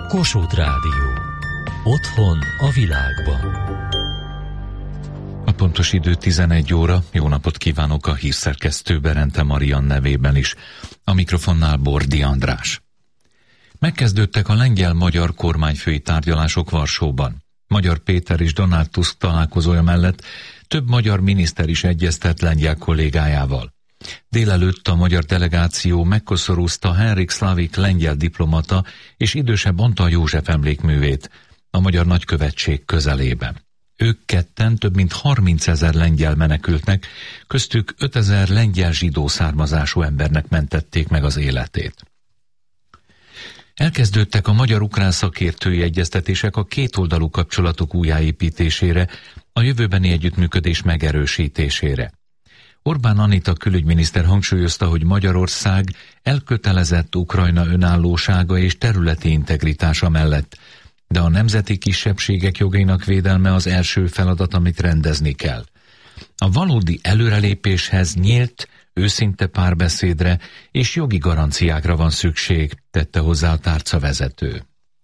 Kossuth Rádió. Otthon a világban. A pontos idő 11 óra. Jó napot kívánok a hírszerkesztő Berente Marian nevében is. A mikrofonnál Bordi András. Megkezdődtek a lengyel-magyar kormányfői tárgyalások Varsóban. Magyar Péter és Donald Tusk találkozója mellett több magyar miniszter is egyeztet lengyel kollégájával. Délelőtt a magyar delegáció megkoszorúzta Henrik Slavik lengyel diplomata és idősebb Antal József emlékművét a magyar nagykövetség közelében. Ők ketten több mint 30 000 lengyel menekültnek, köztük 5 000 lengyel zsidó származású embernek mentették meg az életét. Elkezdődtek a magyar-ukrán szakértői egyeztetések a kétoldalú kapcsolatok újjáépítésére, a jövőbeni együttműködés megerősítésére. Orbán Anita külügyminiszter hangsúlyozta, hogy Magyarország elkötelezett Ukrajna önállósága és területi integritása mellett, de a nemzeti kisebbségek jogainak védelme az első feladat, amit rendezni kell. A valódi előrelépéshez nyílt, őszinte párbeszédre és jogi garanciákra van szükség, tette hozzá a tárcavezető.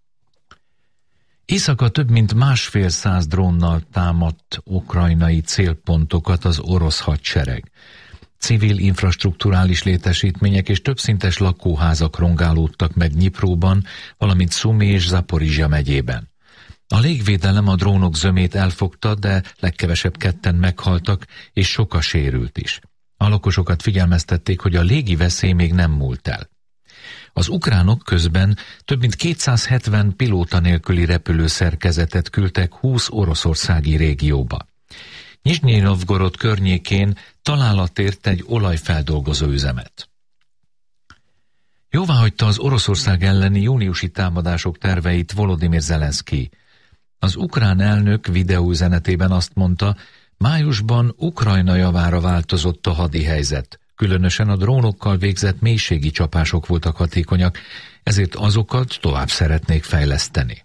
Éjszaka több mint 150 drónnal támadt ukrajnai célpontokat az orosz hadsereg. Civil infrastrukturális létesítmények és többszintes lakóházak rongálódtak meg Nyipróban, valamint Szumi és Zaporizsja megyében. A légvédelem a drónok zömét elfogta, de legkevesebb ketten meghaltak, és sok a sérült is. A lakosokat figyelmeztették, hogy a légi veszély még nem múlt el. Az ukránok közben több mint 270 pilóta nélküli repülőszerkezetet küldtek 20 oroszországi régióba. Nyizsnyi Novgorod környékén találat ért egy olajfeldolgozó üzemet. Jóváhagyta az Oroszország elleni júniusi támadások terveit Volodymyr Zelenszky. Az ukrán elnök videóüzenetében azt mondta, májusban Ukrajna javára változott a hadi helyzet. Különösen a drónokkal végzett mélységi csapások voltak hatékonyak, ezért azokat tovább szeretnék fejleszteni.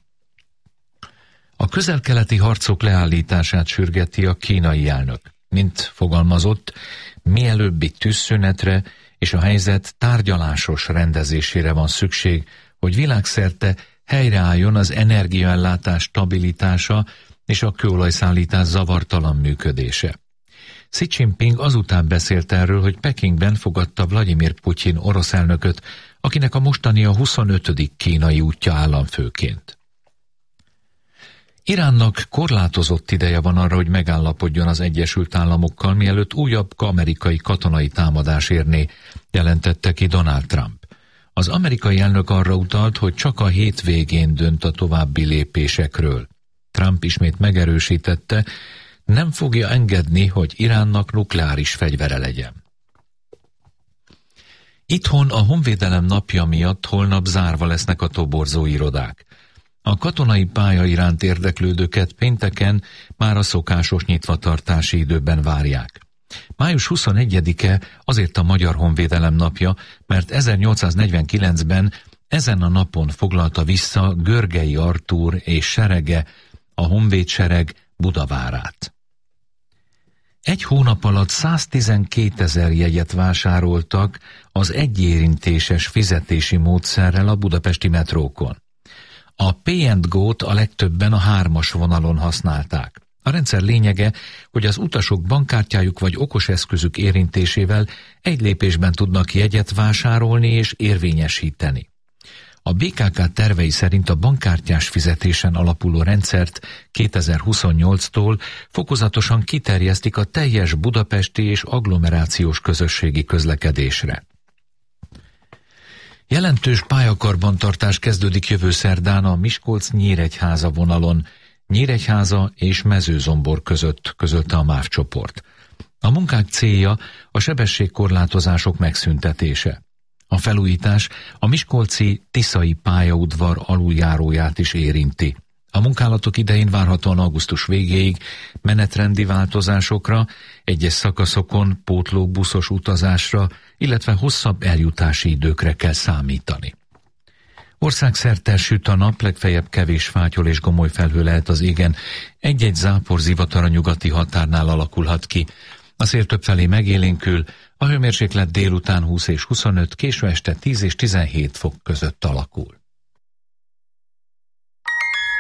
A közel-keleti harcok leállítását sürgeti a kínai elnök. Mint fogalmazott, mielőbbi tűzszünetre és a helyzet tárgyalásos rendezésére van szükség, hogy világszerte helyreálljon az energiaellátás stabilitása és a kőolajszállítás zavartalan működése. Xi Jinping azután beszélt erről, hogy Pekingben fogadta Vladimir Putyin orosz elnököt, akinek a mostani a 25. kínai útja államfőként. Iránnak korlátozott ideje van arra, hogy megállapodjon az Egyesült Államokkal, mielőtt újabb amerikai katonai támadás érné, jelentette ki Donald Trump. Az amerikai elnök arra utalt, hogy csak a hétvégén dönt a további lépésekről. Trump ismét megerősítette, nem fogja engedni, hogy Iránnak nukleáris fegyvere legyen. Itthon a Honvédelem napja miatt holnap zárva lesznek a toborzó irodák. A katonai pálya iránt érdeklődőket pénteken már a szokásos nyitvatartási időben várják. Május 21-e azért a Magyar Honvédelem napja, mert 1849-ben ezen a napon foglalta vissza Görgei Artúr és serege, a honvédsereg Budavárát. Egy hónap alatt 112 000 jegyet vásároltak az egyérintéses fizetési módszerrel a budapesti metrókon. A P&Go-t a legtöbben a 3-as vonalon használták. A rendszer lényege, hogy az utasok bankkártyájuk vagy okoseszközük érintésével egy lépésben tudnak jegyet vásárolni és érvényesíteni. A BKK tervei szerint a bankkártyás fizetésen alapuló rendszert 2028-tól fokozatosan kiterjesztik a teljes budapesti és agglomerációs közösségi közlekedésre. Jelentős pályakarbantartás kezdődik jövő szerdán a Miskolc-Nyíregyháza vonalon, Nyíregyháza és Mezőzombor között, közölte a MÁV csoport. A munkák célja a sebességkorlátozások megszüntetése. A felújítás a miskolci Tiszai pályaudvar aluljáróját is érinti. A munkálatok idején várhatóan augusztus végéig menetrendi változásokra, egyes szakaszokon pótlóbuszos utazásra, illetve hosszabb eljutási időkre kell számítani. Országszerte süt a nap, legfeljebb kevés fátyol és gomoly felhő lehet az égen, egy-egy zápor zivatar a nyugati határnál alakulhat ki. A szél többfelé megélénkül, a hőmérséklet délután 20 és 25, késő este 10 és 17 fok között alakul.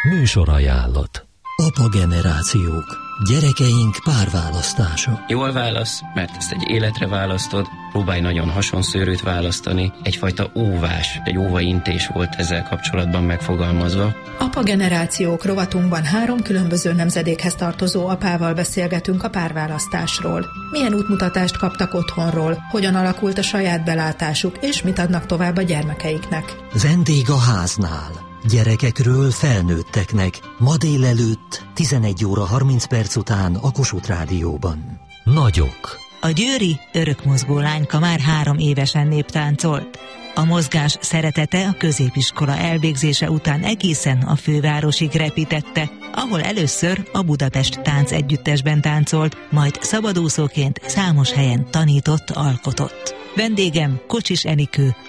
Műsorajánlott. Apa generációk. Gyerekeink párválasztása. Jól válasz, mert ezt egy életre választod, próbálj nagyon hasonszőrűt választani, egyfajta óvás, egy óvaintés volt ezzel kapcsolatban megfogalmazva. Apa generációk rovatunkban 3 különböző nemzedékhez tartozó apával beszélgetünk a párválasztásról. Milyen útmutatást kaptak otthonról, hogyan alakult a saját belátásuk, és mit adnak tovább a gyermekeiknek. Vendég a háznál. Gyerekekről felnőtteknek. Ma délelőtt 11 óra 30 perc után a Kossuth Rádióban. Nagyok. A győri örökmozgó lányka már 3 évesen néptáncolt. A mozgás szeretete a középiskola elvégzése után egészen a fővárosig repítette, ahol először a Budapest Tánc Együttesben táncolt, majd szabadúszóként számos helyen tanított, alkotott. Vendégem Kocsis Enikő,